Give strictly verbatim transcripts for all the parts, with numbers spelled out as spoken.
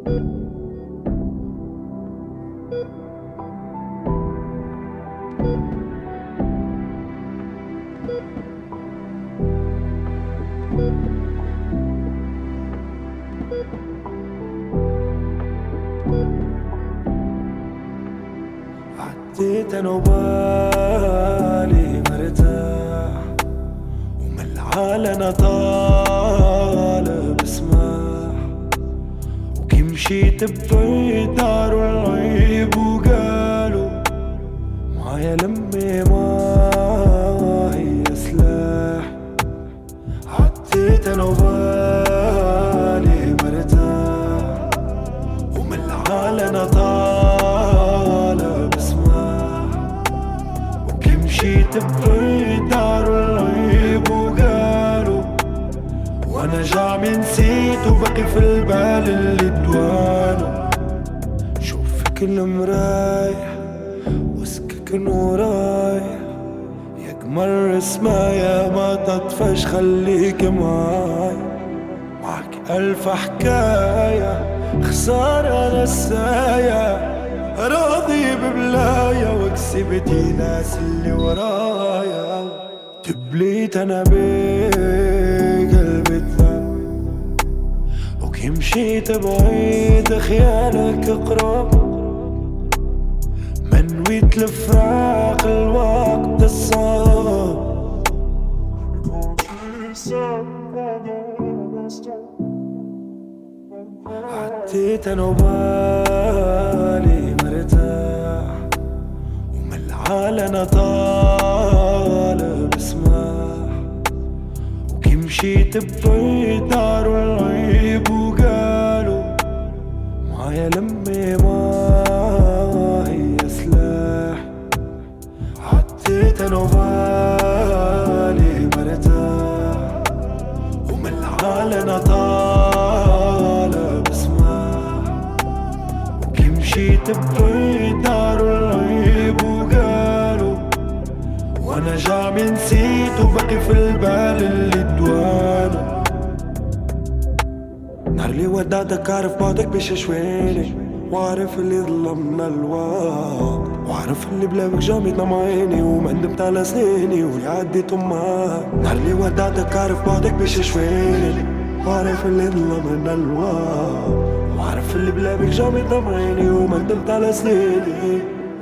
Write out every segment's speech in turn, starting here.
عديت انا وبالي مرتاح، ومن العال انا طالب اسمح، وكي مشيت ببيت داروا العيب وقالوا معايا لمي ما هي سلاح. عديت انا وبالي مرتاح، ومن العال انا طالب اسمح، وكي مشيت ببيت داروا العيب وقالوا وانا جامي نسيت وبقي في البال اللي دوانه. شوفك المرايح واسكك نورايح، يا قمر اسمايا ما تطفش خليك معاي. معك ألف حكاية خسارة نسايا، راضي ببلايا وكسبتي ناس اللي ورايا. تبليت انا بقلبي الثاني، وكي مشيت بعيد خيالك قرب، منويت الفراق الوقت الصعب. عديت انا وبالي مرتاح، ومن العال انا طالب اسمح، وكي مشيت ببيت داروا العيب وقالوا معايا لمي ما هي سلاح. عديت انا وبالي مرتاح، ومن العال انا طالب اسمح، وكي مشيت ببيت داروا العيب وقالوا وانا جامي نسيت وبقي في البال اللي دوانه. نهار اللي ودعتك عارف بعدك بيششويني، وعارف اللي ظلمنا الوقت، وعارف اللي بلابك جامي تنام عيني وما ندمت على سنيني واللي عديتهم معاك. نهار اللي ودعتك عارف بعدك بيششويني، وعارف اللي ظلمنا الوقت، وعارف اللي بلابك جامي تنام عيني وما ندمت على سنيني.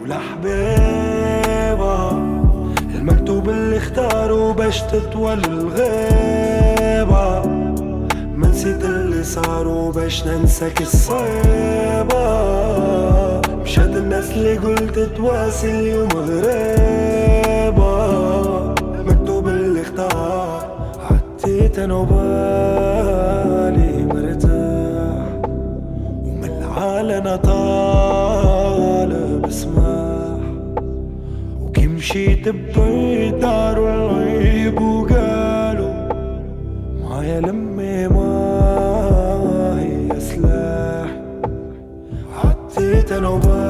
والحبيبة المكتوب اللي اختاروا باش تطول الغيبة، ما نسيت اللي صاروا باش ننساك الصعيبة. مشات الناس اللي قلت تواسي اليوم غريبة، المكتوب اللي اختار. عديت انا وبالي مرتاح، ومن العال انا طالب اسمح، وكي مشيت ببيت داروا العيب وقالوا معايا لمي ما هي سلاح. عديت انا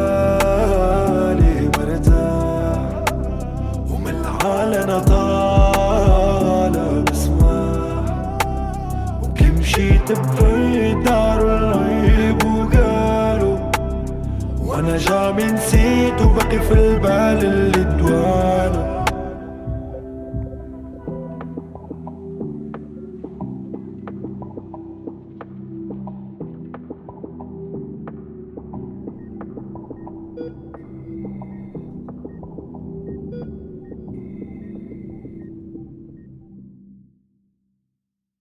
وبالي مرتاح، ومن العال انا طالب اسمح، وكي مشيت ببيت داروا العيب وقالوا وانا جامي نسيت وبقي في البال اللي